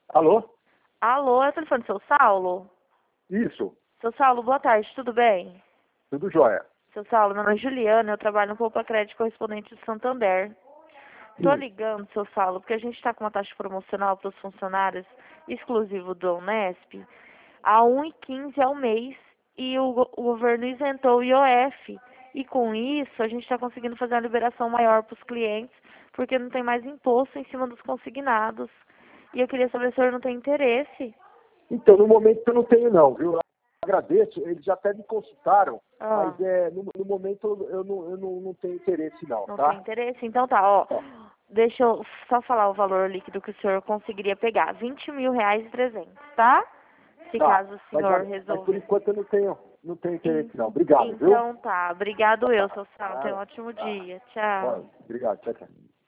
Alô? Alô, é o telefone do seu Saulo? Isso, Seu Saulo, boa tarde, tudo bem? tudo jóia. Seu Saulo, meu nome é Juliana, eu trabalho no Poupa Crédito Correspondente de Santander. Estou Sim. ligando, seu Saulo, porque a gente está com uma taxa promocional para os funcionários exclusivo do Unesp a 1,15 ao mês e o governo isentou o IOF. E com isso a gente está conseguindo fazer uma liberação maior para os clientes, porque não tem mais imposto em cima dos consignados. E eu queria saber se o senhor não tem interesse. Então, no momento eu não tenho não, viu? Eu agradeço, eles já até me consultaram, Ah. mas no momento eu não tenho interesse não, Não tem tá? interesse? Então tá, ó. Deixa eu só falar o valor líquido que o senhor conseguiria pegar. R$ 20.300, tá? Se Tá, caso o mas, senhor mas por resolver. enquanto eu não tenho interesse não. Obrigado, viu? Então tá. Obrigado eu, Tá, seu Sal. Tenha um tá, ótimo tá. dia. Ó, Tchau. obrigado, tchau, tchau.